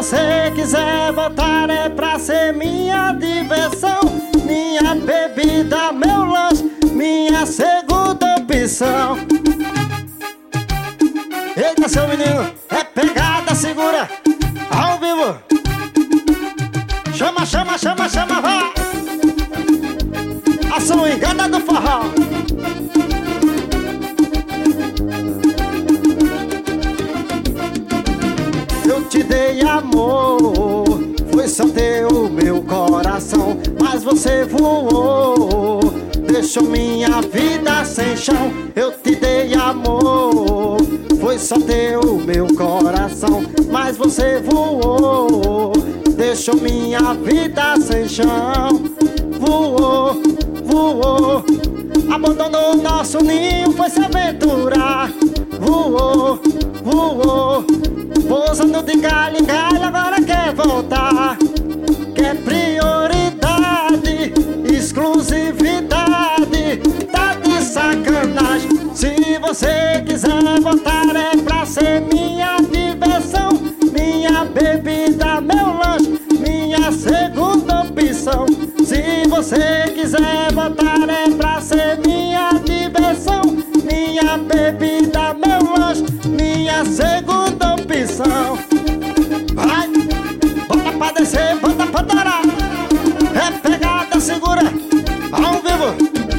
você quiser voltar é pra ser minha diversão, minha bebida, meu lanche, minha segunda opção. Eita, seu menino, é pegada, segura, ao vivo. Chama, chama, chama, chama, vai. A swingada do forró. Eu te dei amor, foi só teu meu coração, mas você voou, deixou minha vida sem chão. Eu te dei amor, foi só teu meu coração, mas você voou, deixou minha vida sem chão. Voou, voou, abandonou nosso ninho, foi se aventurar. Voou, voou, pousando de galho em galho, agora quer voltar. Quer prioridade, exclusividade, tá de sacanagem. Se você quiser voltar é pra ser minha diversão, minha bebida, meu lanche, minha segunda opção. Se você quiser voltar é pra ser minha diversão, minha bebida, meu lanche, minha segunda opção. Vai, bota pra descer, bota pra torar. É pegada, segura, ao vivo.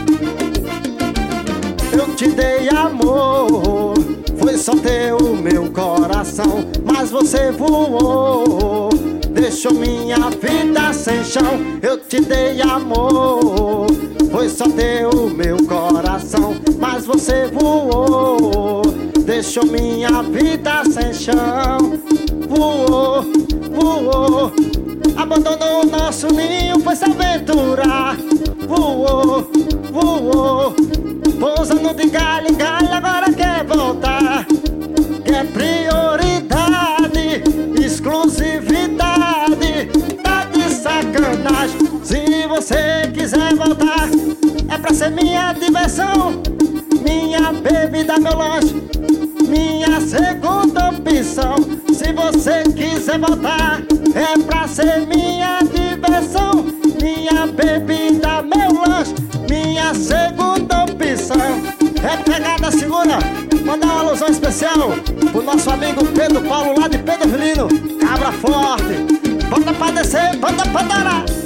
Eu te dei amor, foi só teu meu coração, mas você voou, deixou minha vida sem chão. Eu te dei amor, foi só teu meu coração, mas você voou, deixou minha vida sem chão. Voou, voou, abandonou nosso ninho, foi se aventurar. Voou, voou, pousando de galho em galho, agora quer voltar. Quer prioridade, exclusividade, tá de sacanagem. Se você quiser voltar é pra ser minha diversão, minha bebida, meu lanche, minha segunda opção. Se você quiser voltar é pra ser minha diversão, minha bebida, meu lanche, minha segunda opção. É pegada, segura. Mandar uma alusão especial pro nosso amigo Pedro Paulo lá de Pedro Vilino, cabra forte. Bota pra descer, bota pra darar.